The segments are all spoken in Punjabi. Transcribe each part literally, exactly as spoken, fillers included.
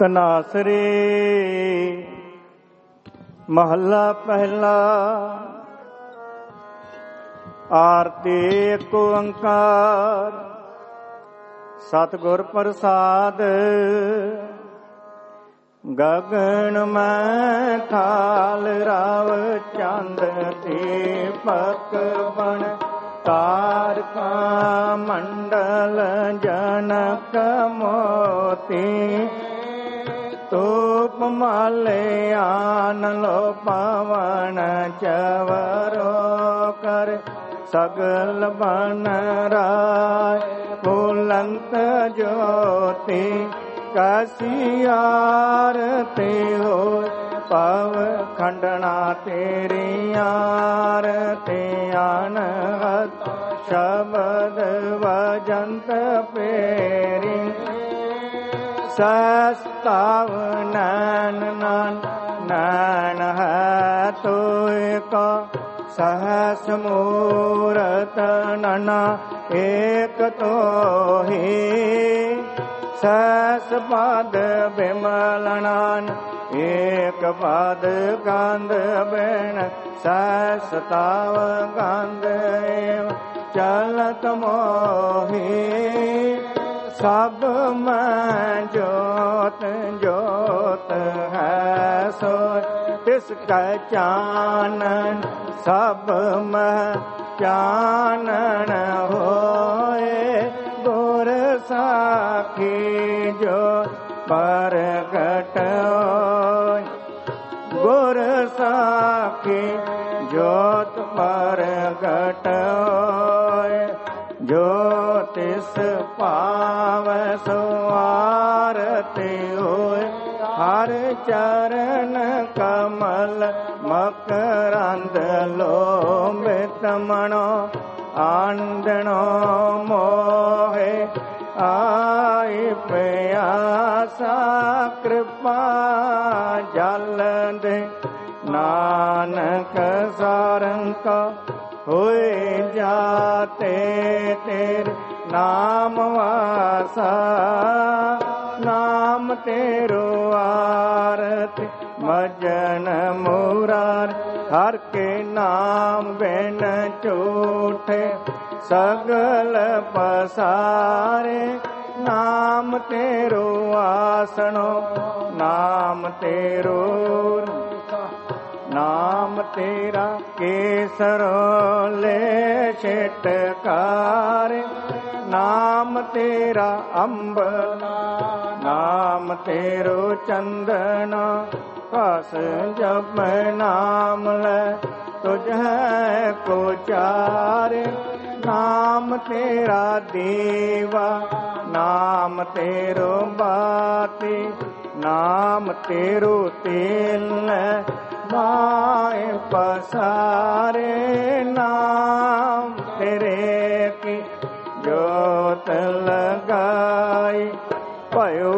ਧਨਾਸਰੀ ਮਹੱਲਾ ਪਹਿਲਾ। ਆਰਤੀ ਏਕ ਓੰਕਾਰ ਸਤਿਗੁਰ ਪ੍ਰਸਾਦ। ਗਗਨ ਮੈਂ ਥਾਲ ਰਾਵ ਚੰਦ ਦੀਪਕ ਬਣ ਤਾਰਕਾ ਮੰਡਲ ਜਨਕ ਮੋਤੀ। ਧੂਪ ਮਾਲੇ ਆਨ ਲੋ ਪਵਨ ਚਵਰੋ ਕਰ ਸਗਲ ਬਨ ਰਾਏ ਫੁਲੰਤ ਜੋਤੀ। ਕੈਸੀ ਆਰਤੀ ਹੋਇ ਪਵ ਖੰਡਣਾ ਤੇਰੀ ਆਰਤੀ ਅਨਹਦ ਸ਼ਬਦ ਵਜੰਤ ਪੇਰੀ। ਸਸਤਾਵ ਨੈਣ ਨੈਣ ਨੈਣ ਹੈ ਤੋਇ ਕਾ ਸਹਸ ਮੂਰਤ ਨਨਾ ਏਕ ਤੋਹੀ। ਸਸ ਪਦ ਬਿਮਲਨਾਨ ਏਕ ਪਦ ਗੰਧ ਬੈਣ। ਸਸ ਤਾਵ ਗੰਧ ਏਵ ਚਲਤ ਮੋਹੀ। ਸਭ ਮੈਂ ਜੋਤ ਜੋਤ ਹੈ ਸੋਇ ਤਿਸ ਕੈ ਚਾਨਣ। ਸਭ ਮੈਂ ਚਾਨਣ ਹੋਏ ਗੁਰ ਸਾਖੀ ਜੋ ਪ੍ਰਗਟ ਹੋਇ। ਗੁਰ ਸਾਖੀ ਜੋਤ ਪ੍ਰਗਟ ਹੋਇ। ਜੋ ਤਿਸ ਪਾਵੈ ਸੋ ਆਰਤੀ ਹੋਇ। ਹਰ ਚਰਨ ਕਮਲ ਮਕਰੰਦ ਲੋਭਿਤ ਮਨੋ ਆਂਦਣੋ ਮੋਹਿ। ਆਈ ਪਿਆਸਾ ਕਿਰਪਾ ਜਲ ਦੇ। ਨਾਨਕ ਸਾਰੰਗ ਹੋਏ ਜਾਤੇ ਤੇਰੇ ਨਾਮ ਵਾਸਾ। ਨਾਮ ਤੇਰੋ ਆਰਤੀ ਮਜਨ ਮੁਰਾਰ। ਹਰ ਕੇ ਨਾਮ ਬਿਨ ਝੂਠੇ ਸਗਲ ਪਸਾਰੇ। ਨਾਮ ਤੇਰੋ ਆਸਣੋ ਨਾਮ ਤੇਰੋ। ਨਾਮ ਤੇਰਾ ਕੇਸਰੋ ਲੈ ਛਟਕਾਰ। ਨਾਮ ਤੇਰਾ ਅੰਬਰ ਨਾਮ ਤੇਰੋ ਚੰਦਨ। ਕਸ ਜਪ ਨਾਮ ਲੈ ਤੁਝ ਹੈ ਕੋ ਚਾਰੇ। ਨਾਮ ਤੇਰਾ ਦੇਵਾ ਨਾਮ ਤੇਰੋ ਬਾਤੀ। ਨਾਮ ਤੇਰੋ ਤੇਲ ਮਾਏ ਪਸਾਰੇ। ਨਾਮ ਤੇਰੇ ਕੀ ਜੋਤ ਲਗਾਈ। ਭਇਓ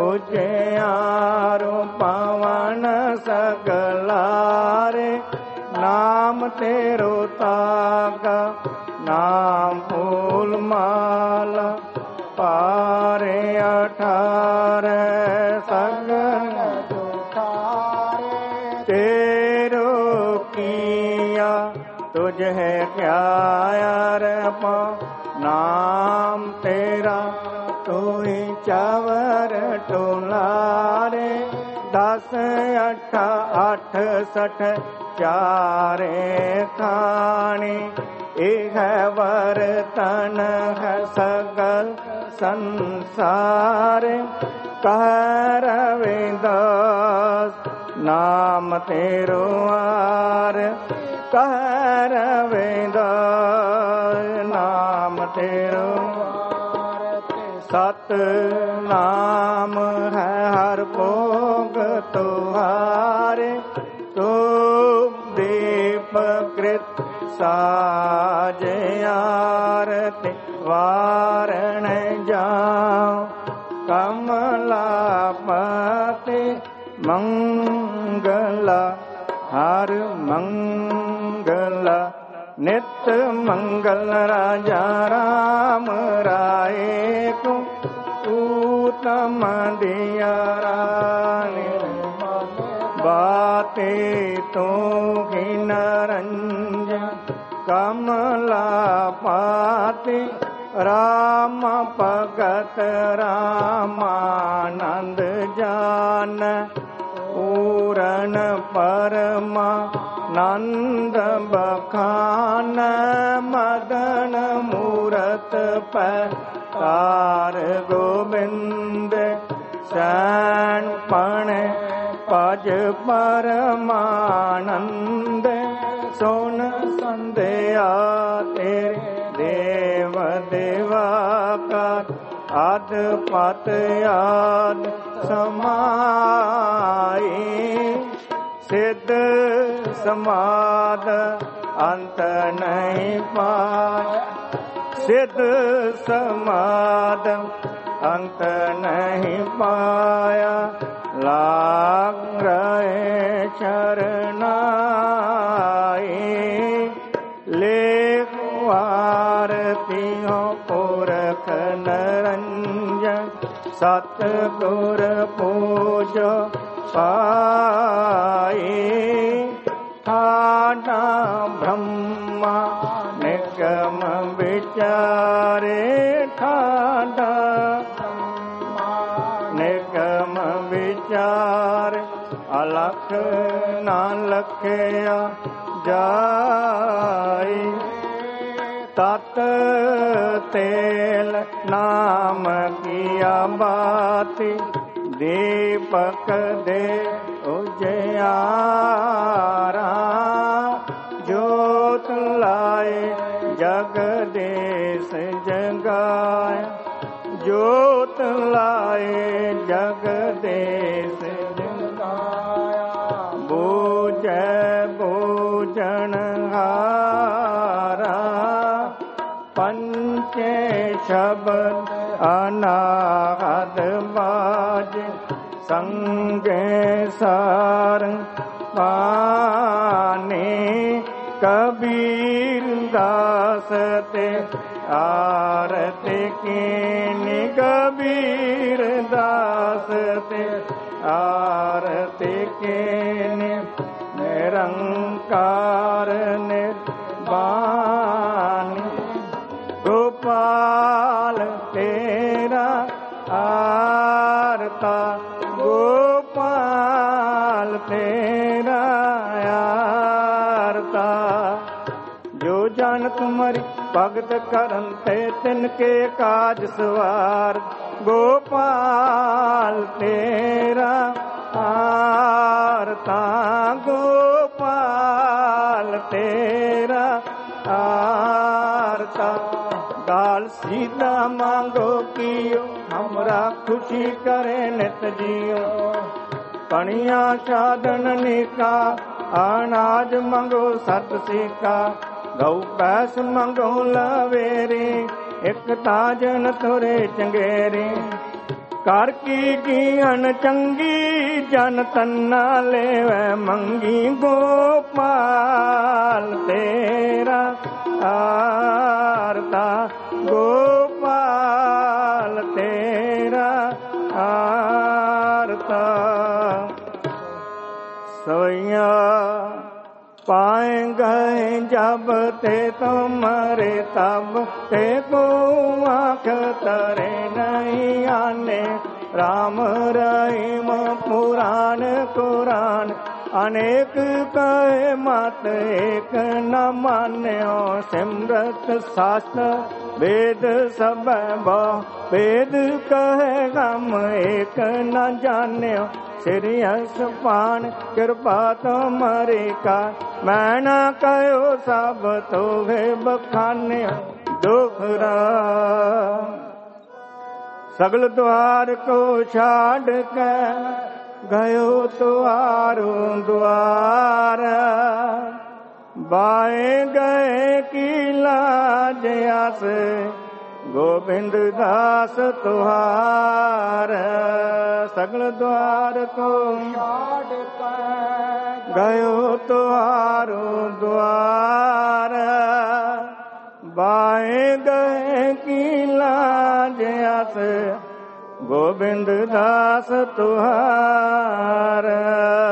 ਉਜਿਆਰੋ ਪਵਨ ਸਗਲਾਰੇ। ਨਾਮ ਤੇਰੋ ਤਾਗਾ ਨਾਮ ਫੂਲ ਮਾਲਾ। ਪਾਰੇ ਅਠਾਰੇ ਸਗਨ ਤੇਰੋ ਕੀਆ ਤੁਝ ਹੈ ਕਿਆ ਅਰਪਾ। ਨਾਮ ਤੇਰਾ ਤੋਈ ਚਵਰ ਟੋਲਾਰੇ। ਦਸ ਅਠ ਅੱਠ ਸਠ ਚਾਰੇ ਖਾਣੀ। ਇਹ ਵਰਤਨ ਹੈ ਸਗਲ ਸੰਸਾਰ। ਕਹਿ ਰਵਿਦਾਸ ਨਾਮ ਤੇਰੋ ਆਰ। ਕਹਿ ਰਵਿਦਾਸ ਨਾਮ ਤੇਰੋ ਆਰ। ਸਤ ਨਾਮ ਹੈ ਹਰ ਭੋਗ ਤੁਹਾਰੇ। ਤੂੰ ਦੀਪ ਕ੍ਰਿਤ ਸਾਜ ਆਰਤੀ ਵਾਰਣ ਜਾਉ। ਕਮਲਾਪਤੀ ਮੰਗਲਾ ਹਰ ਮੰਗਲਾ। ਨਿਤ ਮੰਗਲ ਰਾਜਾ ਰਾਮ ਰਾਏ ਕੋ उत्तम दियरानी बाते तो नरंजन कमला पाते राम भगत रामानंद जान पूरन परमा नंद बखान मदन मूरत पैकार गोविंद सैन पण पज परमानंद सोन संध्या तेरे देव देवाकार आद पत आद समाई सिद्ध समाद अंत नहीं पाया सिद्ध समाद अंत नहीं पाया लाग रहे चरनाई लेख आरती हो पुरख नरंजन सतगुर पूजो पाए ठाडा ब्रह्मा निगम विचारे ठाडा निगम विचार अलख ना लखया जाई तत तेल नाम किया बाती दीपक दे उजियारा ज्योत लाए जगदेश जगाया ज्योत लाए जगदेश जगाया बूझे बूझन हारा पंचे शब्द अनाहद बाज संगे सार पाने कबीर दास ते आरती कीनी कबीर दास ते आरती कीनी निरंकार निर्वाणी गोपाल तेरा आरता गोपाल तेरा आरता जो जान तुम्हारी भगत करन ते तिनके काज सवार गोपाल तेरा आरता गोपाल तेरा आरता दाल सीधा मांगो कियो हमरा खुशी करे नित जियो पणिया साधन निका अनाज मंगो सत सिका गौ पैस मंगो लवेरी एक ताजन तुरे चंगेरी कर की जीवन चंगी जन तन्ना लेवे मंगी गोपाल तेरा आरता गोपाल तेरा आरता सोया पाए गए जब ते तुम्हारे तब ते को आँख तरे नहीं आने राम रहीम पुराण कुरान अनेक कहे मत एक न मान्यो सिमरत शास्त्र वेद सब बहु वेद कहे हम एक न जान्यो श्री पान कृपा तुम्हारी का मैं न कहो सब तो है बखाने दुखरा सगल द्वार को छाड़ के गयो तुआरो द्वार बाए गए की लाज आस गोविंद दास तुहार सगल द्वार को छाड़ के गयो तुआरो द्वार बाए गए की लाज आस ਗੋਬਿੰਦ ਦਾਸ ਤੁਹਾਰਾ।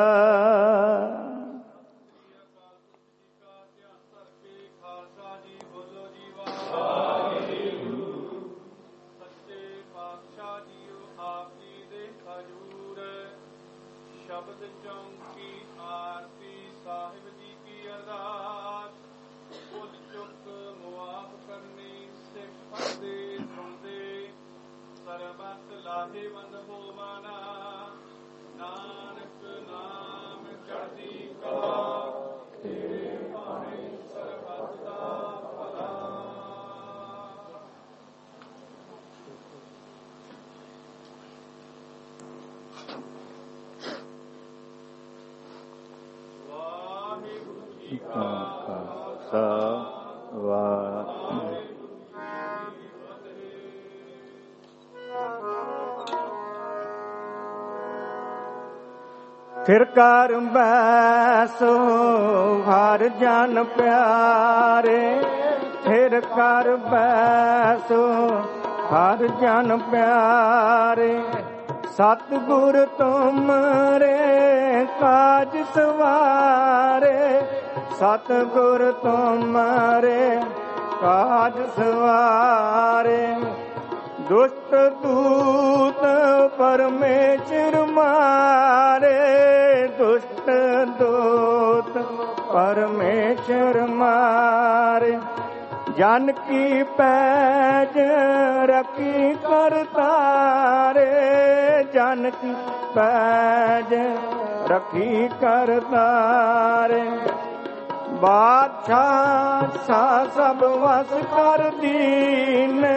ਸ਼ਬਦ ਚੌਂਕੀ ਆਰਤੀ ਸਾਹਿਬ ਜੀ ਕੀ ਅਰਦਾਸ। ਭੁੱਲ ਚੁੱਕ ਮੁਆਫ ਕਰਨੀ ਸਿੱਖ ਪੜ੍ਹਦੇ ਸੁਣਦੇ ਸਰਬਤ ਲਾਹੇਵੰਦ ਹੋਵਾਨਾ। ਨਾਨਕ ਨਾਮ ਚੜ੍ਹਦੀ ਕਲਾ ਤੇਰੇ ਭਾਣੇ ਸਰਬਤ ਦਾ ਭਲਾ। ਖਾਲਸਾ ਵਾਹਿਗੁਰੂ। ਫਿਰ ਕਰ ਬੈਸੋ ਹਰ ਜਨ ਪਿਆਰੇ। ਫਿਰ ਕਰ ਬੈਸੋ ਹਰ ਜਨ ਪਿਆਰੇ। ਸਤਿਗੁਰ ਤੁਮਰੇ ਕਾਜ ਸਵਾਰੇ। ਸਤਿਗੁਰ ਤੁਮਰੇ ਕਾਜ ਸਵਾਰੇ। ਦੁਸ਼ਟ ਦੂਤ ਪਰਮੇਸ਼ਰ ਮਾਰੇ। ਦੁਸ਼ਟ ਦੂਤ ਪਰਮੇਸ਼ਰ ਮਾਰੇ। ਜਨ ਕੀ ਪੈਜ ਰਖੀ ਕਰਤਾਰੇ। ਜਨ ਕੀ ਪੈਜ ਰਖੀ ਕਰਤਾਰੇ। ਬਾਦਸ਼ਾਹ ਸਾ ਸਭ ਵਸ ਕਰ ਦੀਨੇ।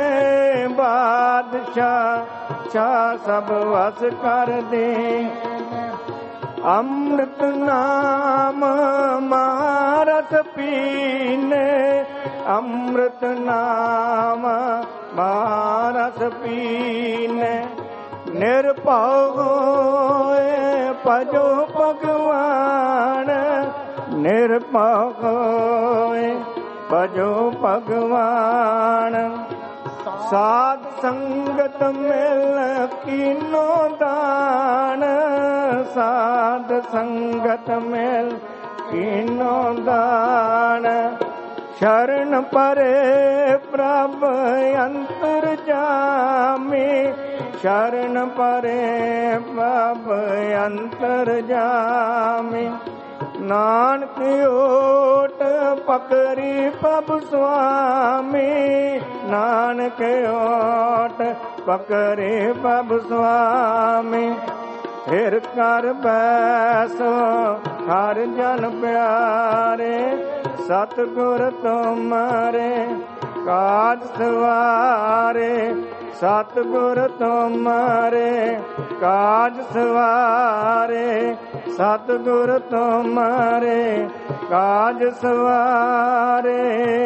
ਬਾਦਸ਼ਾਹ ਸਾ ਸਭ ਵਸ ਕਰ ਦੀਨੇ। ਅੰਮ੍ਰਿਤ ਨਾਮ ਮਹਾਰਸ ਪੀਨੇ। ਅੰਮ੍ਰਿਤ ਨਾਮ ਮਹਾਰਸ ਪੀਨੇ। ਨਿਰਭਉ ਹੋਏ ਭਜੋ ਭਗਵਾਨ। ਨਿਰਭਉ ਹੋਏ ਭਜੋ ਭਗਵਾਨ। ਸਾਧ ਸੰਗਤ ਮਿਲ ਕੀਨੋ ਦਾਨ। ਸਾਧ ਸੰਗਤ ਮਿਲ ਕੀਨੋ ਦਾਨ। ਸ਼ਰਨ ਪਰੇ ਪ੍ਰਭ ਅੰਤਰ ਜਾਮੇ। ਸ਼ਰਨ ਪਰੇ ਪ੍ਰਭ ਅੰਤਰ ਜਾਮੇ। ਨਾਨਕ ਓਟ ਪਕਰੀ ਪ੍ਰਭ ਸੁਆਮੀ। ਨਾਨਕ ਓਟ ਪਕਰੇ ਪ੍ਰਭ ਸੁਆਮੀ। ਫਿਰ ਕਰ ਬੈਸੋ ਹਰ ਜਨ ਪਿਆਰੇ। ਸਤਿਗੁਰ ਤੁਮਰੇ ਕਾਜ ਸਵਾਰੇ। ਸਤਿਗੁਰ ਤੁਮਰੇ ਕਾਜ ਸਵਾਰੇ। ਸਤਿਗੁਰ ਤੁਮਰੇ ਕਾਜ ਸਵਾਰੇ।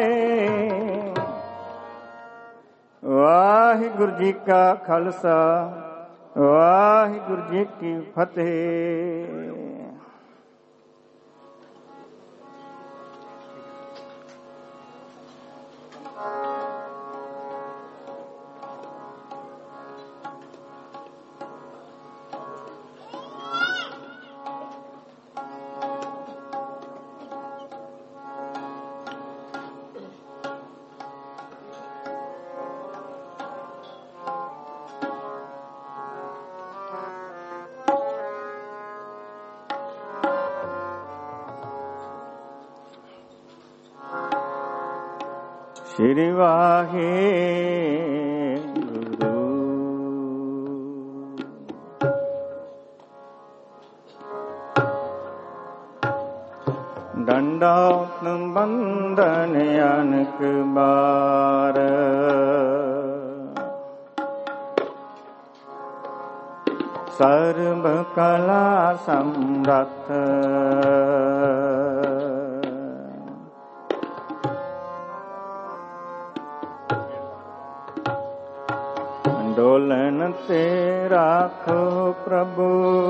ਵਾਹਿਗੁਰੂ ਜੀ ਕਾ ਖਾਲਸਾ ਵਾਹਿਗੁਰੂ ਜੀ ਕੀ ਫਤਿਹ। ਸ਼੍ਰੀ ਵਾਹਿਗੁਰੂ। ਦੰਡਾਉਤ ਬੰਧਨ ਅਨਕ ਬਾਰ। ਸਰਬ ਕਲਾ ਸਮਰੱਥ। ਡੋਲਨ ਤੇ ਰਾਖੋ ਪ੍ਰਭੂ।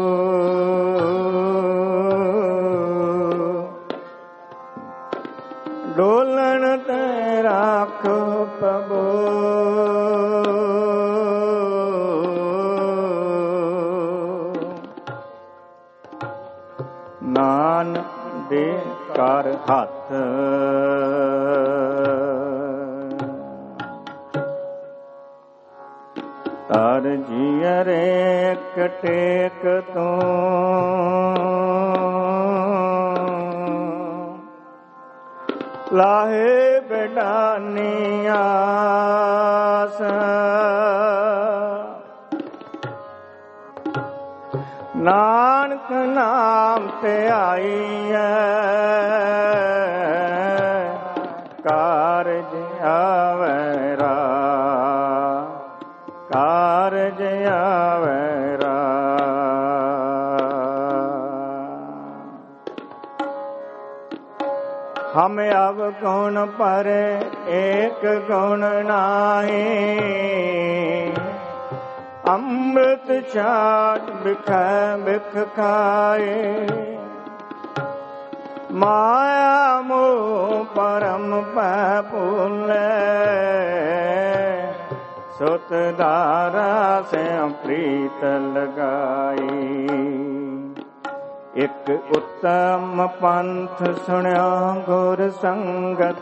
ਡੋਲਨ ਤੇ ਰਾਖੋ ਪ੍ਰਭੂ। कार जियरे कटेक तो लाहे बेडानी आस नानक नाम ते आई है कारज आवेरा कारज आवेरा हम अब गुण पर एक गुण नाहे अमृत चाट बिख बिख खाए माया मोह परम पूल सुत धारा से प्रीत लगाई एक उत्तम पंथ सुण्या गुर संगत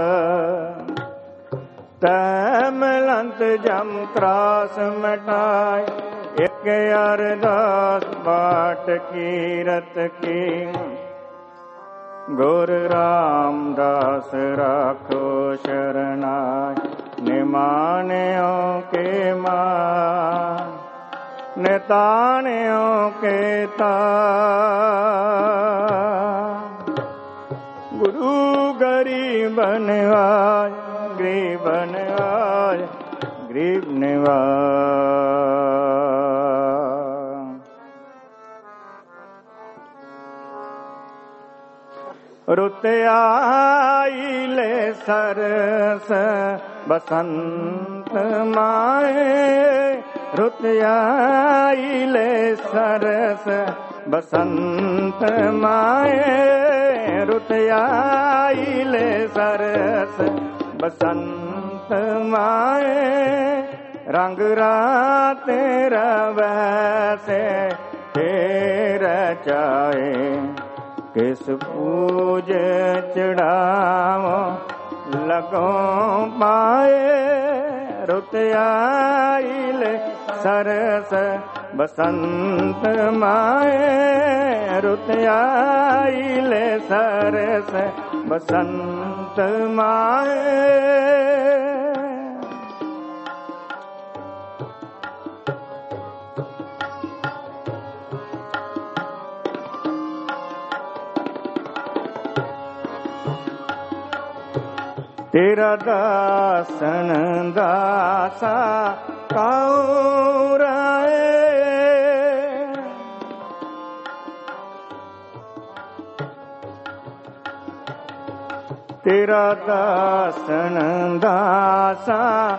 तैमलंत जम त्रास मिटाए एक अरदास बाट कीरत की गुरु रामदास राखो शरणाय निमान्यों के मान नितान्यों के तान गुरु गरीब निवाज गरीब निवाज गरीब निवाज रुत आई ले सरस बसंत माए रुत आई ले सरस बसंत माए रुत आई ले सरस बसंत माए रंग रात रवैसे तेरा चाहे किस पूज चढ़ावो लगो पाए रुत आइले सरस बसंत माए रुत आइले सरस बसंत माए तेरा दासन दासा कौराए तेरा दासन दासा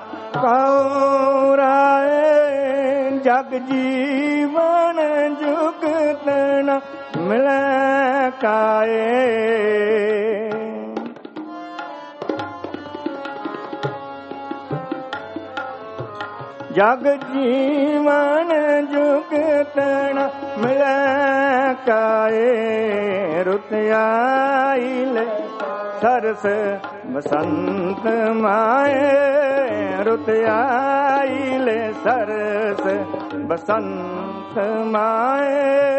कौराए जग जीवन जुगत न मिले काए जग जीवन जुगत न मिले काए रुत आइले सरस बसंत माए रुत आइले सरस बसंत माए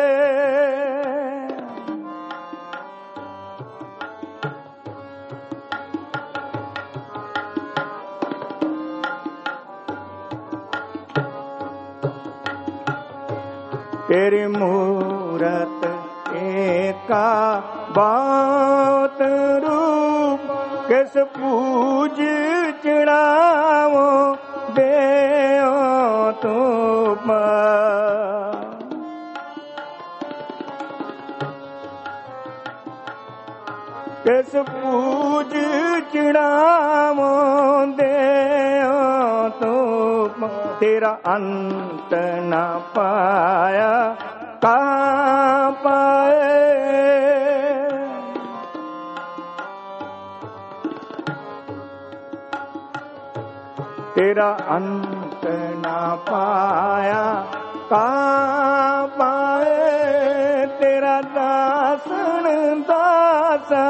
तेरी मूरत एका बात रूप किस पूज चढ़ावो देओ तुम किस पूज चढ़ावो देओ तुम तेरा अंत न पाया कहाँ पाए तेरा अंत न पाया कहाँ पाए तेरा दासन दासा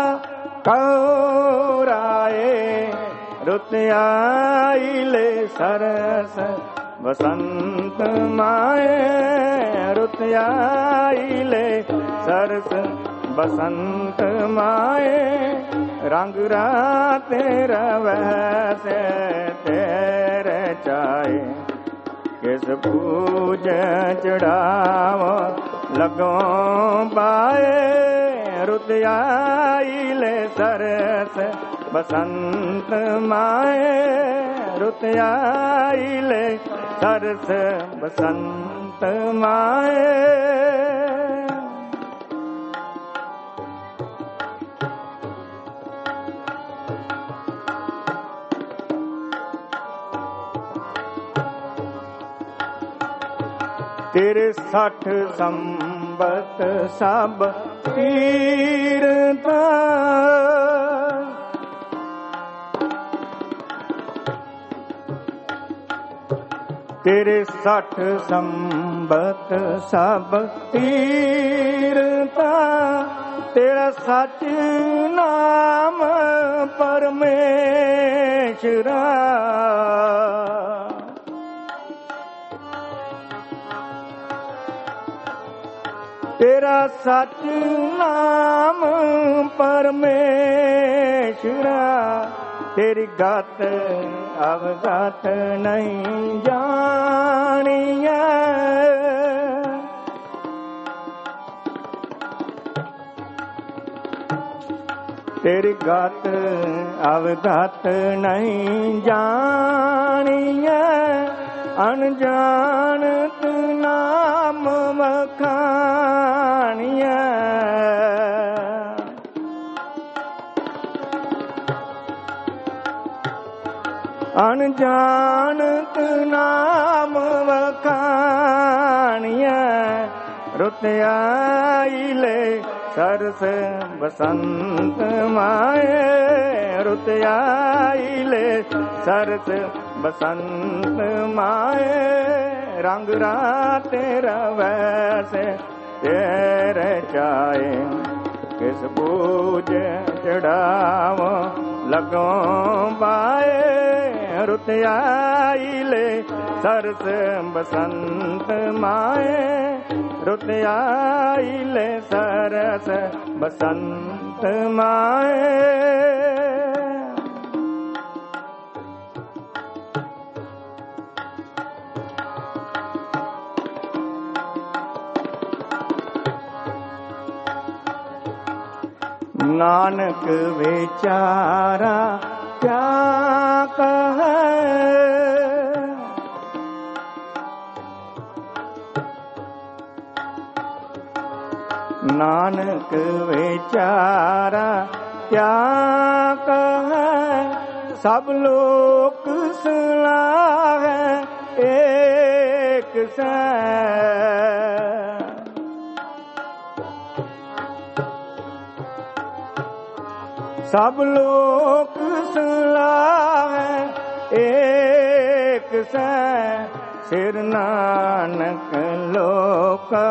कौराए रुत आइले सरस ਬਸੰਤ ਮਾਏ ਰੁੱਤ ਆਈ ਲੈ ਸਰਸ ਬਸੰਤ ਮਾਏ ਰੰਗ ਰਾਤੇ ਰਵੈਸੇ ਤੇਰੇ ਚਾਏ ਕਿਸ ਪੂਜ ਚੜਾਵ ਲੱਗੋਂ ਪਾਏ ਰੁੱਤ ਆਈ ਲੈ ਸਰਸ ਬਸੰਤ ਮਾਏ ਰੁੱਤ ਆਈ ਲੈ ਸਰਸ ਬਸੰਤ ਮਾਏ ਤੇਰੇ ਸੱਠ ਸੰਬਤ ਸਭ ਕੀਰਤ ਤੇਰੇ ਸੱਠ ਸੰਬਤ ਸਭ ਕੀਰਤ ਤੇਰਾ ਸੱਚ ਨਾਮ ਪਰਮੇਸ਼ਰਾ ਤੇਰਾ ਸੱਚ ਨਾਮ ਪਰਮੇਸ਼ਰਾ ਤੇਰੀ ਗਤ ਅਵਗਤ ਨਹੀਂ ਜਾਣੀਐ ਤੇਰੀ ਗਤ ਅਵਗਤ ਨਹੀਂ ਜਾਣੀਐ ਅਣਜਾਣਤ ਨਾਮ ਵਖਾਣੀਐ ਅਣਜਾਣਤ ਨਾਮ ਵਖਾਣੀਐ ਰੁੱਤ ਆਈ ਲੈ ਸਰਸ ਬਸੰਤ ਮਾਏ ਰੁੱਤ ਆਈ ਲੈ ਸਰਸ ਬਸੰਤ ਮਾਏ ਰੰਗ ਰਾਤੇ ਰਵੈਸੇ ਤੇਰੇ ਚਾਏ ਕਿਸ ਪੂਜ ਚੜਾਵ ਲੱਗੋਂ ਪਾਏ ਰੁੱਤ ਆਈ ਲੈ ਸਰਸ ਬਸੰਤ ਮਾਏ ਰੁੱਤ ਆਈ ਲੈ ਸਰਸ ਬਸੰਤ ਮਾਏ ਨਾਨਕ ਵਿਚਾਰਾ ਕਿਆ ਕਹੈ ਨਾਨਕ ਵਿਚਾਰਾ ਕਿਆ ਕਹੈ ਸਭ ਲੋਕ ਸਲਾਹੈ ਏਕ ਸੈ ਸਭ ਲੋਕ ਸਲਾਹੈ ਏਕ ਸੈ ਸਿਰ ਨਾਨਕ ਲੋਕਾ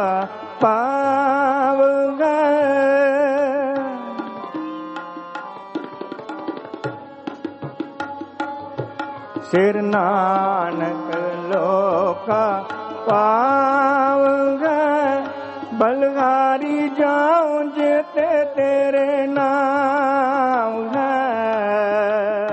ਪਾਵਗੈ ਸਿਰ ਨਾਨਕ ਲੋਕਾ ਪਾਵਗੈ ਬਲਗਾਰੀ ਜਾਉ ਜਿਤੇ ਤੇਰੇ ਨਾਮ ਹੈ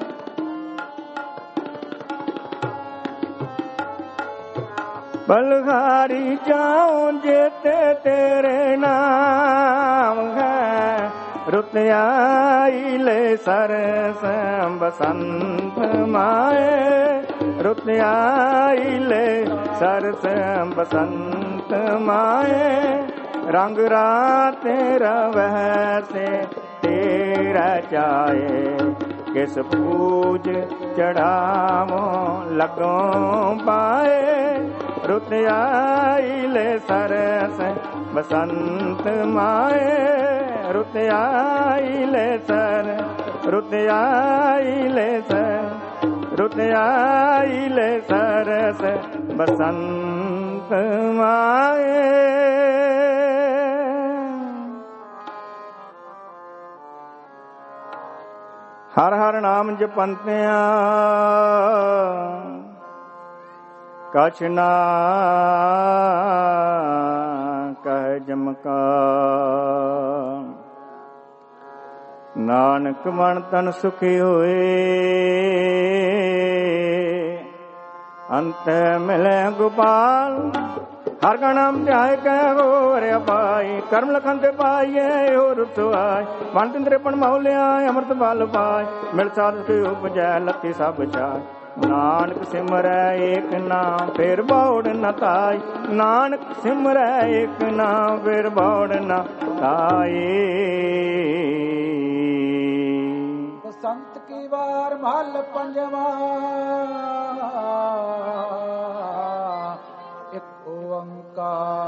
ਬਲਗਾਰੀ ਜਾਉ ਜਿਤੇ ਤੇਰੇ ਨਾਮ ਹੈ ਰੁੱਤ ਆਈ ਲੈ ਸਰਸ ਬਸੰਤ ਮਾਏ ਰੁੱਤ ਆਈ ਲੈ ਸਰਸ ਬਸੰਤ ਮਾਏ ਰੰਗ ਰਾਤੇ ਰਵੈਸੇ ਤੇਰਾ ਚਾਏ ਕਿਸ ਪੂਜ ਚੜਾਵੋ ਲੱਗੋਂ ਪਾਏ ਰੁੱਤ ਆਈ ਲੈ ਸਰਸ ਬਸੰਤ ਮਾਏ ਰੁੱਤ ਆਈ ਲੈ ਸਰ ਰੁੱਤ ਆਈ ਲੈ ਸਰ ਰੁੱਤ ਆਈ ਲੈ ਸਰਸ ਬਸੰਤ ਮਾਏ ਹਰ ਹਰ ਨਾਮ ਜਪੰਤਿਆਂ ਕਛ ਨਾ ਕਹਿ ਜਮਕਾ। ਨਾਨਕ ਮਨ ਤਨ ਸੁਖੀ ਹੋਏ, ਅੰਤ ਮਿਲੇ ਗੋਪਾਲ। ਹਰ ਕਾ ਨਾਮ ਧਿਆਏ ਕਹਿ ਹੋ ਰਿਆ ਪਾਈ, ਕਰਮ ਲਖਨ ਤੇ ਪਾਈਏ ਹੋ ਰੁਤਵਾਈ। ਮਨ ਤਿੰਦਰੇਪਣ ਮੌਲਿਆ ਅੰਮ੍ਰਿਤ ਬਲ ਪਾਈ, ਮਿਲ ਸਾਧ ਕੇ ਉਪਜੈ ਲੱਤੀ ਸਭ ਚਾਈ। ਨਾਨਕ ਸਿਮਰੈ ਏਕ ਨਾਮ ਫੇਰ ਬੌੜ ਨ ਤਾਈ, ਨਾਨਕ ਸਿਮਰੈ ਏਕ ਨਾਮ ਫੇਰ ਬੌੜ ਨ ਤਾਈ। ਬਸੰਤ ਕੀ ਵਾਰ ਮਹਲ ਪੰਜਵਾ, ਇੱਕ ਓੰਕਾਰ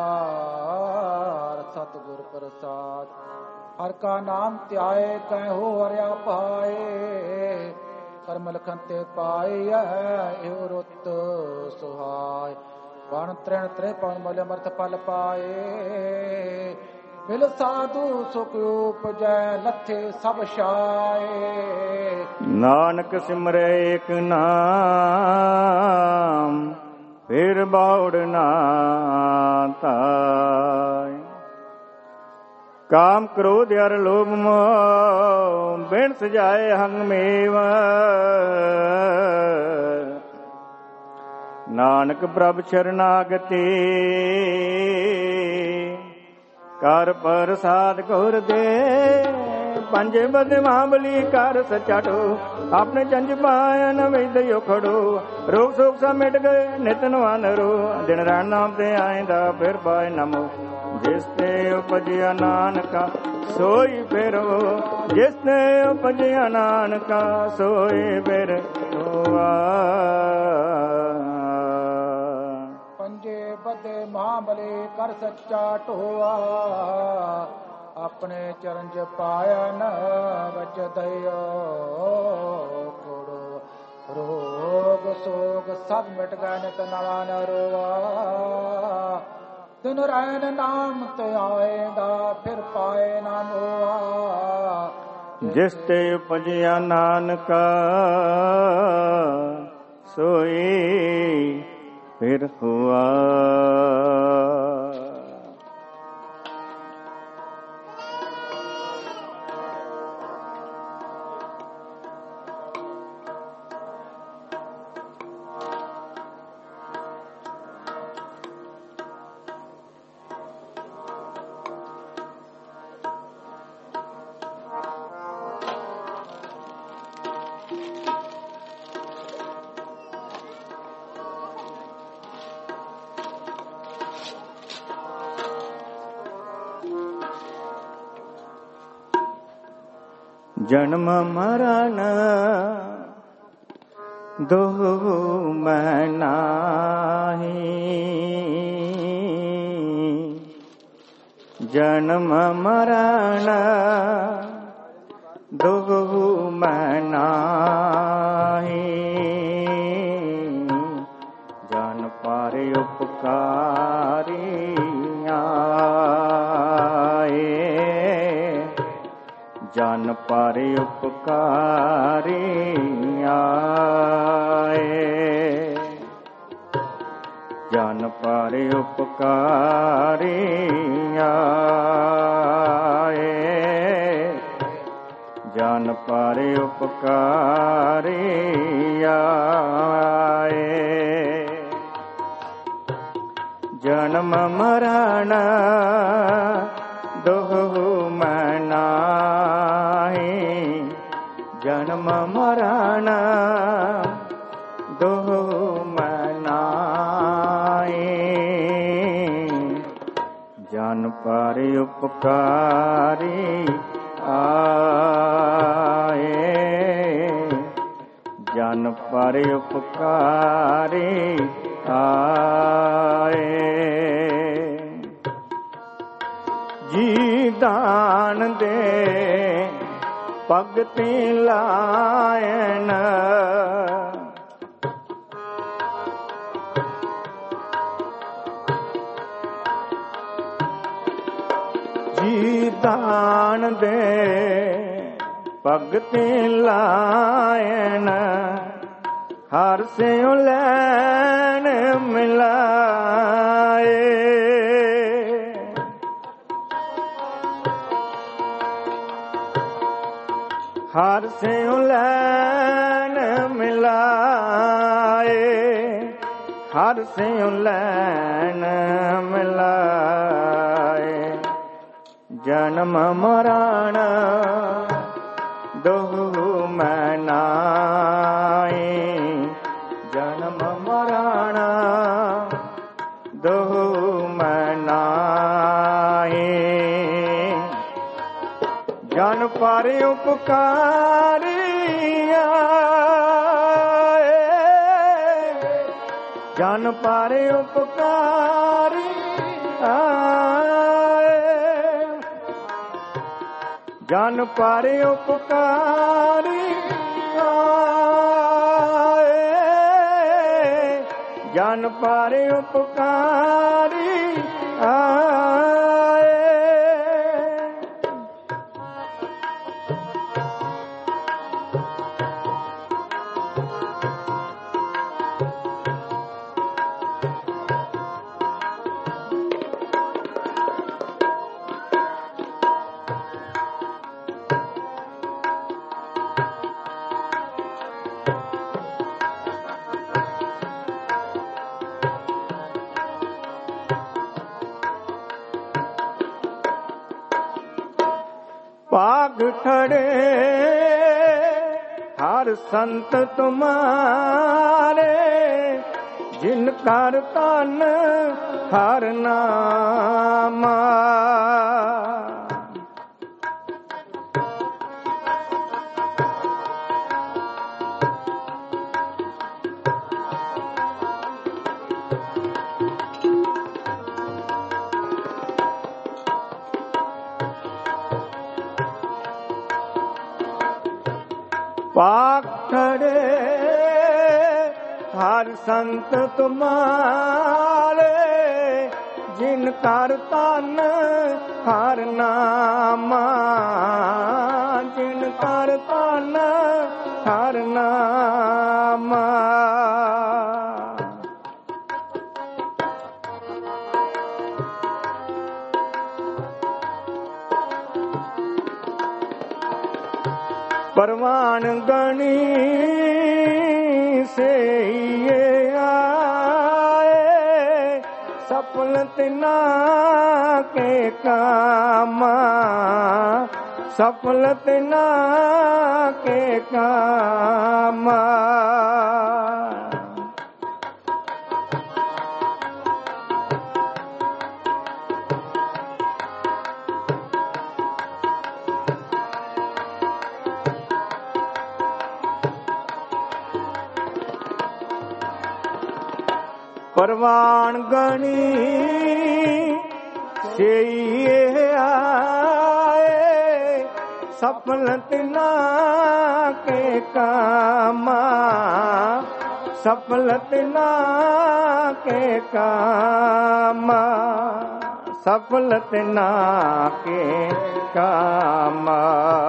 ਸਤਿਗੁਰ ਪ੍ਰਸਾਦ। ਹਰ ਕਾ ਨਾਮ ਧਿਆਏ ਕਹਿ ਹੋ ਹਰਿਆ ਪਾਏ, ਕਰਮ ਲਖਨ ਤੇ ਪਾਏ ਇਹੋ ਰੁੱਤ ਸੁਹਾਏ। ਵਣ ਤ੍ਰਿਣ ਤ੍ਰਿਪਨ ਮਲ ਅਮਰਥ ਫਲ ਪਾਏ, ਮਿਲ ਸਾਧੂ ਸੁਖ ਉਪਜੈ ਲੱਥੇ ਸਭ ਛਾਏ। ਨਾਨਕ ਸਿਮਰੈ ਏਕ ਨਾਮ ਫਿਰ ਬੌੜ ਨਾ ਤਾਈ। ਕਾਮ ਕ੍ਰੋਧ ਅਰ ਲੋਭ ਮੋਹ ਬਿਨ ਸਜਾਏ ਹੰਗ ਮੇਵ, ਨਾਨਕ ਪ੍ਰਭ ਸ਼ਰਨਾਗਤੀ ਕਰ ਪ੍ਰਸਾਦ ਗੁਰ ਦੇ। ਪੰਜੇ ਬਦ ਮਾਂਬਲੀ ਕਰ ਸਚਾਟੋ, ਆਪਣੇ ਚੰਜ ਪਾਇਨ ਵੈਦਿਓ ਖੜੋ। ਰੋਗ ਸੋਗ ਸਭ ਮਿਟ ਗਏ ਨਿਤ ਨਵਾਨ ਰੂ, ਦਿਨ ਰਹਿਣ ਨਾਮ ਤੇ ਆਇਂਦਾ ਫਿਰ ਪਾਏ ਨਮੋ। ਜਿਸ ਤੇ ਉਪਜਿਆ ਨਾਨਕਾ ਸੋਈ ਫਿਰੋ, ਜਿਸ ਤੇ ਉਪਜਿਆ ਨਾਨਕਾ ਸੋਈ ਫਿਰ ਹੋਆ। ਪੰਜੇ ਬਦੇ ਮਹਾਬਲੇ ਕਰ ਸੱਚਾ ਢੋਆ, ਆਪਣੇ ਚਰਨ ਚ ਪਾਇਆ ਨ ਬਚ ਦਇਓ ਕੋੜੋ। ਰੋਗ ਸੋਗ ਸਭ ਮਿਟ ਗਏ ਨਿਤ ਨਵਾ ਨ ਰੋਆ, ਦਿਨ ਰਹਿਣ ਨਾਮ ਤੇ ਆਏਗਾ ਫਿਰ ਪਾਏ ਨਾ ਮੋਆ। ਜਿਸ ਤੇ ਉਪਜਿਆ ਨਾਨਕਾ ਸੋਈ ਫਿਰ ਹੁਆ। ਜਨਮ ਮਰਨ ਦੋ ਮੈਂ ਨਾਹੀ, ਜਨਮ ਮਰਨ ਦੋ ਮੈਂ ਨਾਹੀ। ਜਨ ਪਰ ਉਪਕਾਰੀ ਆਏ, ਜਨ ਪਰ ਉਪਕਾਰੀ ਆਏ। ਜਨ ਪਰ ਉਪਕਾਰੀ ਆਏ, ਜਨ ਪਰ ਉਪਕਾਰੀ ਆਏ। ਜਨਮ ਮਰਨ ਦੋ ਮੈਂ ਨਾਹੀ, ਜਨਮ ਮਰਨ ਦੋ ਮੈਂ ਨਾਹੀ। ਜਨ ਪਰ ਉਪਕਾਰੀ ਆਏ, ਜਨ ਪਰ ਉਪਕਾਰੀ ਆਏ। ਜੀ ਦਾਨ ਦੇ ਭਗਤੀ ਲਾਇਨ, ਜੀ ਦਾਨ ਦੇ ਭਗਤੀ ਲਾਇਨ। ਹਰ ਸਿਉ ਲੈਣ ਹਰ ਸਿਉ ਲੈਣ ਮਿਲਾਏ। ਜਨਮ ਮਰਨ ਦੋਹੁ ਮੈਂ ਨਾਈ, ਜਨਮ ਮਰਨ ਦੋਹੁ ਮੈਂ ਨਾਈ। ਜਨ ਪਰ ਉਪਕਾਰੀਆ, ਜਨ ਪਰ ਉਪਕਾਰੀ ਆਏ, ਜਨ ਪਰ ਉਪਕਾਰੀ ਆਏ, ਜਨ ਪਰ ਉਪਕਾਰੀ ਆਏ। ਭਾਗ ਖੜੇ ਹਰ ਸੰਤ ਤੁਮਾਰੇ, ਜਿਨ ਕਰ ਤਨ ਹਰ ਨਾਮਾ। ਭਾਗ ਖੜੇ ਹਰ ਸੰਤ ਤੁਮਾਰੇ, ਜਿਨ ਕਰ ਤਨ ਹਰ ਨਾਮਾ, ਜਿਨ ਕਰ ਤਨ ਹਰ ਨਾਮਾ। ਪਰਵਾਨ ਗਣੀ ਸੇਈਏ ਆਏ, ਸਫਲ ਤਿਨਾ ਕੇ ਕਾਮਾ, ਸਫਲ ਤਿਨਾ ਕੇ ਕਾਮਾ। ਪਰਵਾਨ ਗਣੀ ਸੇਈਏ ਆਏ, ਸਫਲ ਤਿਨਾ ਕੇ ਕਾਮਾ, ਸਫਲ ਤਿਨਾ ਕੇ ਕਾਮਾ, ਸਫਲ ਤਿਨਾ ਕੇ ਕਾਮਾ।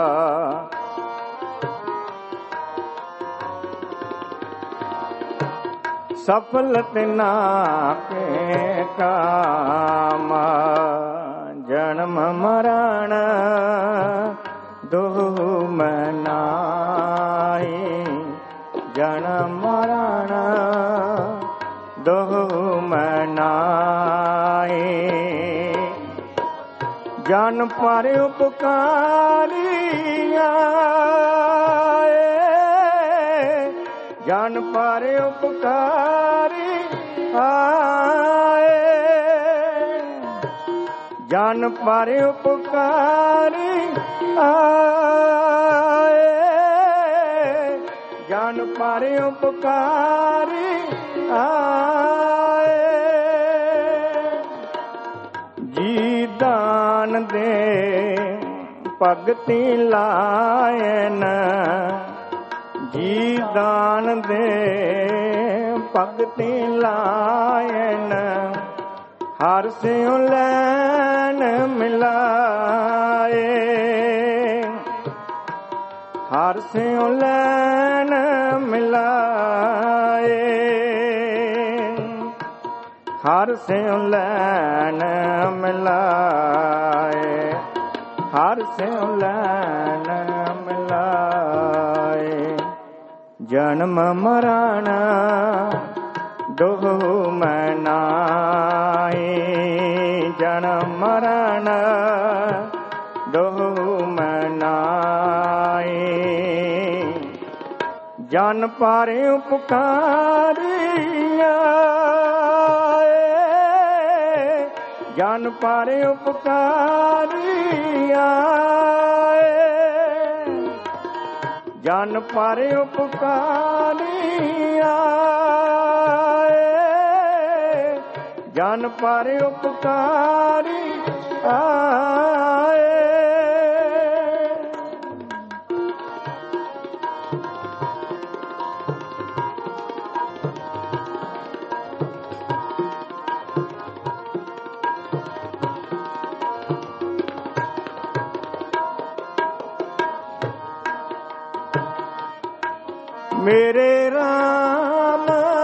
ਸਫਲ ਤਿਨਾ ਕੇ ਕਾਮਾ। ਜਨਮ ਮਰਨ ਦੋਹੁ ਮੈਂ ਨਾਈ, ਜਨਮ ਮਰਨ ਦੋਹੁ ਮੈਂ ਨਾਈ। ਜਨ ਪਰ ਉਪਕਾਰੀਆ, ਜਨ ਪਰ ਉਪਕਾਰੀ ਆਏ, ਜਨ ਪਰ ਉਪਕਾਰੀ ਆਏ, ਜਨ ਪਰ ਉਪਕਾਰੀ ਆਏ। ਜੀ ਦਾਨ ਦੇ ਭਗਤੀ ਲਾਇਨ, ਜੀ ਦਾਨ ਦੇ ਭਗਤੀ ਲਾਇਨ, ਹਰ ਸਿਉ ਲੈਣ ਮਿਲਾਏ, ਹਰ ਸਿਉ ਲੈਣ ਮਿਲਾਏ, ਹਰ ਸਿਉ ਲੈਣ ਮਿਲਾਏ, ਹਰ ਸਿਉ ਲੈਣ ਮਿਲਾਏ। ਜਨਮ ਮਰਨ ਦੁਹ ਮੈਂ ਨਾਹੀ ਜਨਮ ਮਰਨ ਦੁਹ ਮੈਂ ਨਾਹੀ ਜਨ ਪਾਰੇ ਉਪਕਾਰੀਆ ਜਨ ਪਾਰੇ ਉਪਕਾਰੀਆ ਜਨ ਪਾਰੇ ਉਪਕਾਰੀਆ ਜਨ ਪਾਰੇ ਉਪਕਾਰੀ ਆਏ ਮੇਰੇ ਰਾਮ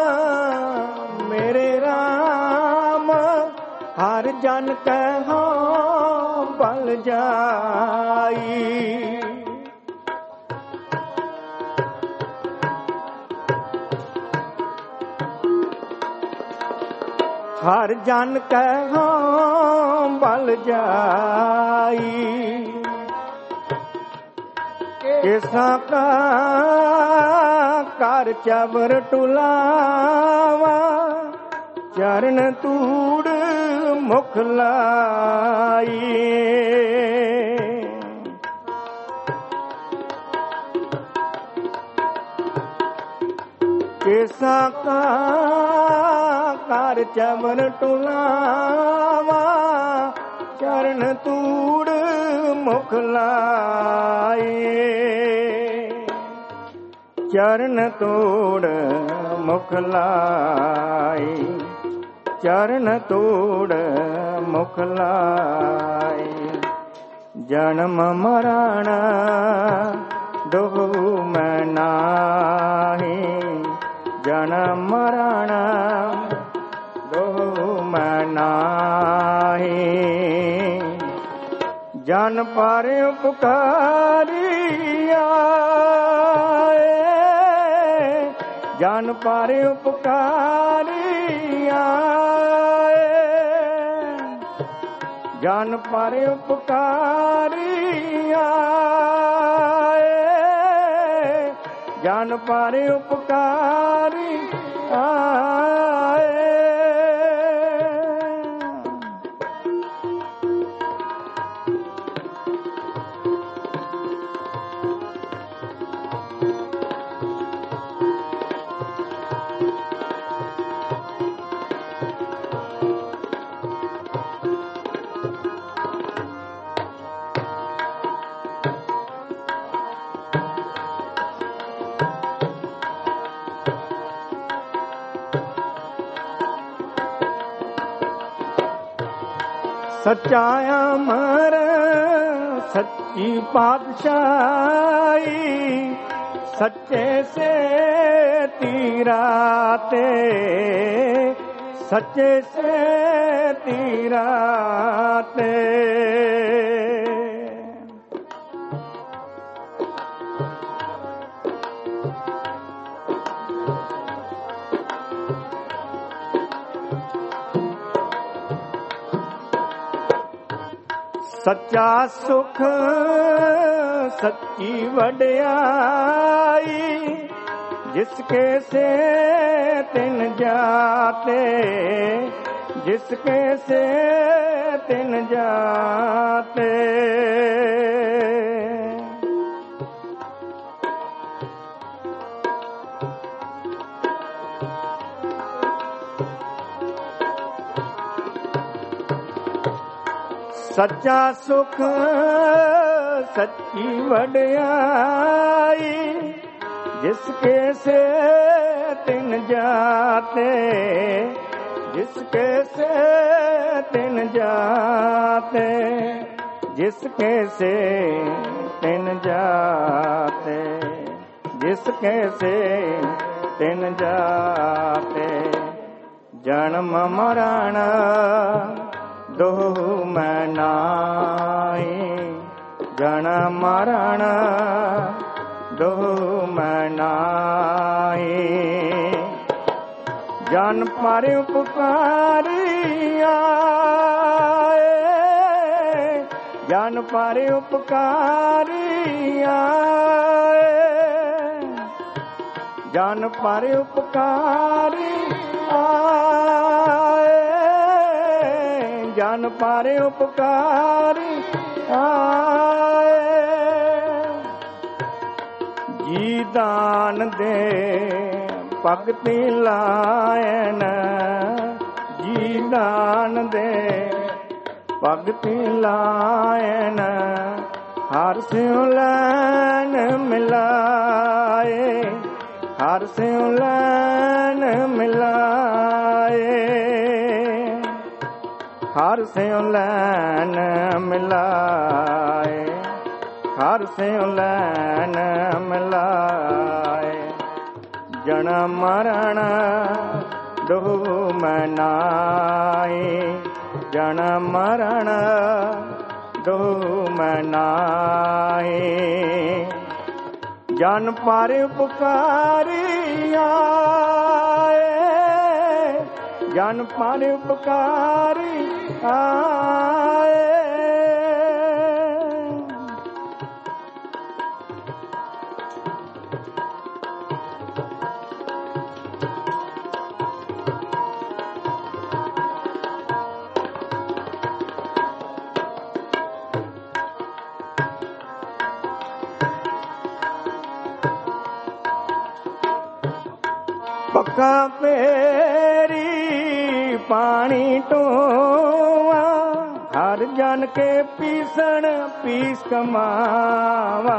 ਮੇਰੇ ਰਾਮ ਹਰ ਜਨ ਕਹੋ ਬਲ ਜਾਈ ਹਰ ਜਨ ਕਹੋ ਬਲ ਜਾਈ ਕਿਸਾ ਕਾ ਕਰ ਚਬਰ ਟੁਲਾਵਾ ਚਰਨ ਤੂੜ ਮੁਖ ਲਾਈ ਕਿਸਾ ਕਾ ਕਰ ਚਬਰ ਟੁਲਾਵਾ ਚਰਨ ਤੂੜ ਮੁਖ ਲਾਈ ਚਰਨ ਤੋੜ ਮੁਖ ਲਾਈ ਚਰਨ ਤੋੜ ਮੁਖ ਲਾਈ ਜਨਮ ਮਰਨ ਦੁਹ ਮੈਂ ਨਾਹੀ ਜਨਮ ਮਰਨ ਦੁਹ ਮੈਂ ਨਾਹੀ ਜਨ ਪਾਰੇ ਉਪਕਾਰੀਆ ਜਨ ਪਾਰੇ ਉਪਕਾਰੀਆ ਜਨ ਪਾਰੇ ਉਪਕਾਰੀਆ ਜਨ ਪਾਰੇ ਉਪਕਾਰੀ ਆਏ ਸੱਚਾ ਅਮਰ ਸੱਚੀ ਪਾਤਸ਼ਾਹੀ ਸੱਚੇ ਸੇ ਤੀਰਾ ਤੇ ਸੱਚੇ ਸੇ ਤੀਰਾ ਤੇ ਸੱਚਾ ਸੁਖ ਸੱਚੀ ਵਡਿਆਈ ਜਿਸ ਕੇ ਸੇ ਤਿਨ ਜਾਤੇ ਜਿਸ ਕੇ ਸੇ ਤਿਨ ਜਾਤੇ ਸੱਚਾ ਸੁਖ ਸੱਚੀ ਵਡਿਆਈ ਜਿਸ ਕੇ ਸੇ ਤਿਨ ਜਾਤੇ ਜਿਸ ਕੇ ਸੇ ਤਿਨ ਜਾਤੇ ਜਿਸ ਕੇ ਸੇ ਤਿਨ ਜਾਤੇ ਜਿਸ ਕੇ ਸੇ ਤਿਨ ਜਾਤੇ ਜਨਮ ਮਰਨ ਦੁਹ ਮੈਂ ਨਾਹੀ ਜਨਮ ਮਰਨ ਦੁਹ ਮੈਂ ਨਾਹੀ ਜਨ ਪਰ ਉਪਕਾਰੀ ਆਏ, ਜਨ ਪਰ ਉਪਕਾਰੀ ਆਏ, ਜਨ ਪਰ ਉਪਕਾਰੀ ਆਏ, ਜਨ ਪਰ ਉਪਕਾਰੀ ਆਏ। ਜੀ ਦਾਨ ਦੇ ਭਗਤੀ ਲਾਇਨ, ਜੀ ਦਾਨ ਦੇ ਭਗਤੀ ਲਾਇਨ, ਹਰ ਸਿਉ ਲੈਨ ਮਿਲਾਏ, ਹਰ ਸਿਉ ਲੈਨ ਮਿਲਾਏ, ਹਰ ਸਿਉ ਲੈਨ ਮਿਲਾਏ, ਹਰ ਸਿਉ ਲੈਨ ਮਿਲਾਏ। ਜਨਮ ਮਰਨ ਦੁਹ ਮੈਂ ਨਾਈ, ਜਨਮ ਮਰਨ ਦੁਹ ਮੈਂ ਨਾਈ। ਜਨ ਪਰ ਉਪਕਾਰੀ ਆਏ, ਜਨ ਪਰ ਉਪਕਾਰੀ ਆਏ। ਪੱਕਾ ਪੇਰੀ ਪਾਣੀ ਢੋਆ, ਹਰ ਜਨ ਕੇ ਪੀਸਣ ਪੀਸ ਕਮਾਵਾ।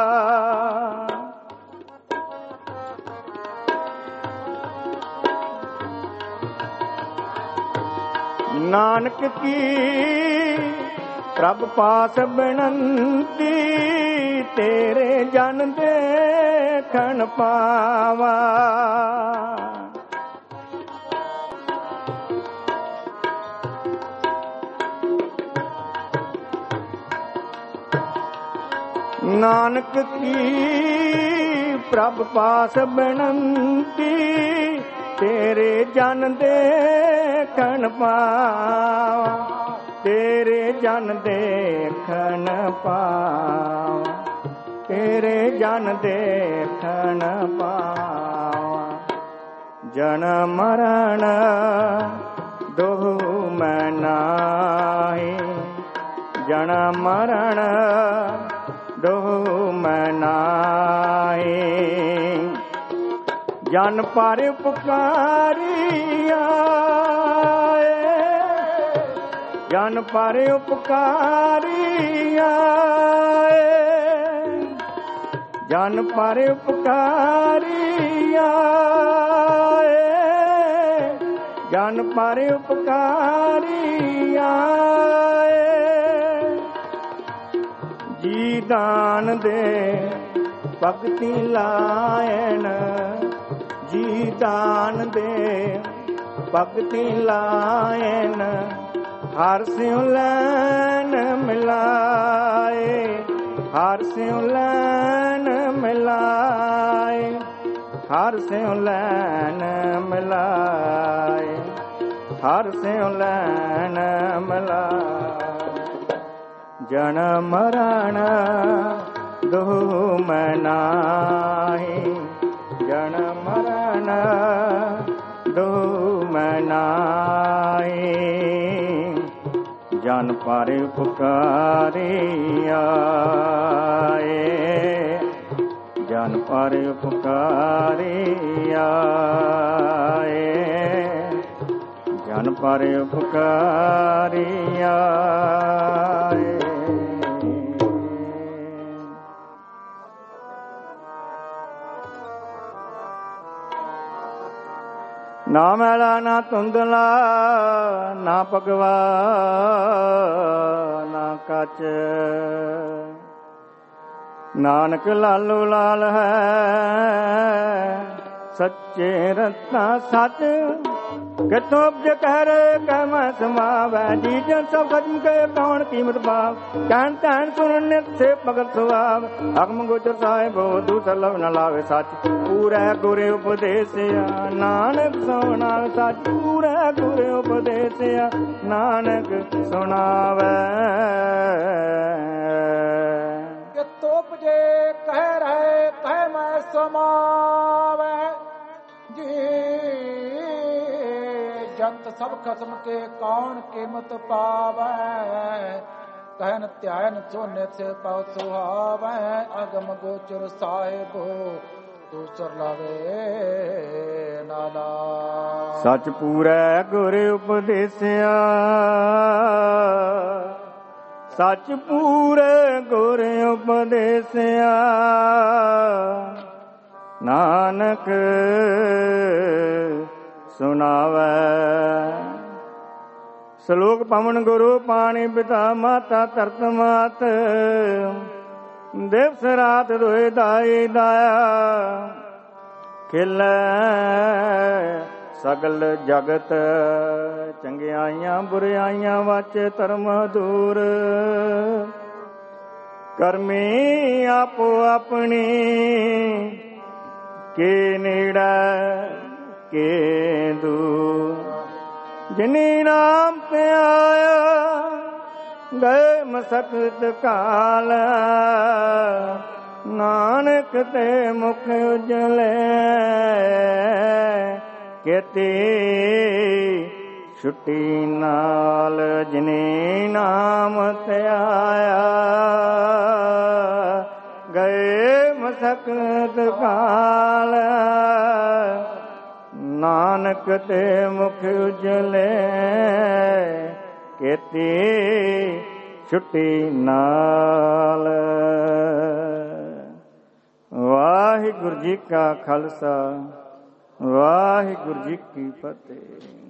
ਨਾਨਕ ਕੀ ਪ੍ਰਭ ਪਾਸ ਬੇਨੰਤੀ, ਤੇਰੇ ਜਨ ਦੇਖਣ ਪਾਵਾ। ਨਾਨਕ ਕੀ ਪ੍ਰਭ ਪਾਸ ਬੇਨੰਤੀ, ਤੇਰੇ ਜਨ ਦੇਖਣ ਪਾਵਾ, ਤੇਰੇ ਜਨ ਦੇਖਣ ਪਾਵਾ, ਤੇਰੇ ਜਨ ਦੇਖਣ ਪਾਵਾ। ਜਨਮ ਮਰਨ ਦੁਹ ਮੈਂ ਨਾਹੀ, ਜਨਮ ਮਰਨ ਦੁਹ ਮੈਂ ਨਾਹੀ। ਜਨ ਪਰ ਉਪਕਾਰੀ ਆਏ, ਜਨ ਪਰ ਉਪਕਾਰੀ ਆਏ, ਜਨ ਪਰ ਉਪਕਾਰੀ ਆਏ, ਜਨ ਪਰ ਉਪਕਾਰੀ ਆਏ। ਜੀ ਦਾਨ ਦੇ ਭਗਤੀ ਲਾਇਨ, ਜੀ ਦਾਨ ਦੇ ਭਗਤੀ ਲਾਇਨ, ਹਰ ਸਿਉ ਲੈਨ ਮਿਲਾਏ, ਹਰ ਸਿਉ ਲੈਨ ਮਿਲਾਏ, ਹਰ ਸਿਉ ਲੈਨ ਮਿਲਾਏ, ਹਰ ਸਿਉ ਲੈਨ ਮਿਲਾਏ। ਜਨਮ ਮਰਨ ਦੁਹ ਮੈਂ ਨਾਹੀ, ਜਨਮ ਮਰਨ ਦੁਹ ਮੈਂ ਨਾਹੀ। ਜਨ ਪਰ ਉਪਕਾਰੀ ਆਏ, ਜਨ ਪਰ ਉਪਕਾਰੀ ਆਏ, ਜਨ ਪਰ ਉਪਕਾਰੀ ਆਏ। ਨਾ ਮੈਲਾ ਨਾ ਧੁੰਦਲਾ, ਨਾ ਭਗਵਾ ਨਾ ਕੱਚ, ਨਾਨਕ ਲਾਲੋ ਲਾਲ ਹੈ, ਸੱਚੇ ਰਤਾ ਸੱਚ ਕਿਥੋਂ ਉਪਜ ਕਹਿ ਰੇ ਕਹਿ ਮੈਂ ਸਮਾਵੈ ਜੀ ਜਨ ਸਭ ਖਤਮ ਕੇ ਕੌਣ ਕੀਮਤ ਭਾਵ ਕਹਿਣ ਧੈਣ ਸੁਣਨ ਨਿਤ ਸੇ ਭਗਤ ਸੁਭਾਵ ਅਗਮ ਗੋਚਰ ਸਾਹਿਬੋ ਦੂਸਰ ਲਵ ਨ ਲਾਵੇ ਸੱਚ ਪੂਰੈ ਗੁਰੇ ਉਪਦੇਸਿਆ ਨਾਨਕ ਸੁਣਾ ਸੱਚ ਪੂਰੈ ਗੁਰੇ ਉਪਦੇਸਿਆ ਨਾਨਕ ਸੁਣਾਵੈ ਕਿਥੋਂ ਉਪਜੇ ਕਹਿ ਰਹੇ ਕਹਿ ਮੈਂ ਸਮਾਵੈ ਜੀ ਜੰਤ ਸਭ ਖਸਮ ਕੇ ਕੌਣ ਕੀਮਤ ਪਾਵੈ ਕਹਿਨ ਧਿਆਨ ਸੋਨੇ ਸੇ ਪਉ ਸੁਹਾਵੈ ਅਗਮ ਗੋਚਰ ਸਾਹਿਬੋ ਦੂਸਰ ਲਾਵੇ ਨਾਲਾ ਸੱਚ ਪੂਰੈ ਗੁਰ ਉਪਦੇਸਿਆ ਸੱਚ ਪੂਰੇ ਗੁਰ ਉਪਦੇਸਿਆ ਨਾਨਕ ਸੁਣਾਵੈ ਸਲੋਕ ਪਵਨ ਗੁਰੂ ਪਾਣੀ ਪਿਤਾ ਮਾਤਾ ਧਰਤ ਮਾਤ ਦਿਵਸ ਰਾਤ ਦੋਇ ਦਾਈ ਦਾਇਆ ਖਿਲੈ ਸਗਲ ਜਗਤ ਚੰਗਿਆਈਆਂ ਬੁਰਿਆਈਆਂ ਵਾਚੇ ਧਰਮ ਦੂਰ ਕਰਮੀ ਆਪੋ ਆਪਣੀ ਕੇ ਨੇੜਾ ਕੇ ਦੂਰ ਜਿਨੀ ਨਾਮ ਤੇ ਆਇਆ ਗਏ ਮਸਕਤ ਕਾਲ ਨਾਨਕ ਤੇ ਮੁਖ ਉਜਲੇ ਕੇਤੀ ਛੁੱਟੀ ਨਾਲ ਜਿਨੇ ਨਾਮ ਤੇ ਆਇਆ ਗਏ ਮਸਕਤ ਕਾਲ ਨਾਨਕ ਤੇ ਮੁਖ ਉਜਲੇ ਕੇਤੀ ਛੁੱਟੀ ਨਾਲ। ਵਾਹਿਗੁਰੂ ਜੀ ਕਾ ਖਾਲਸਾ ਵਾਹਿਗੁਰੂ ਜੀ ਕੀ ਫਤਿਹ।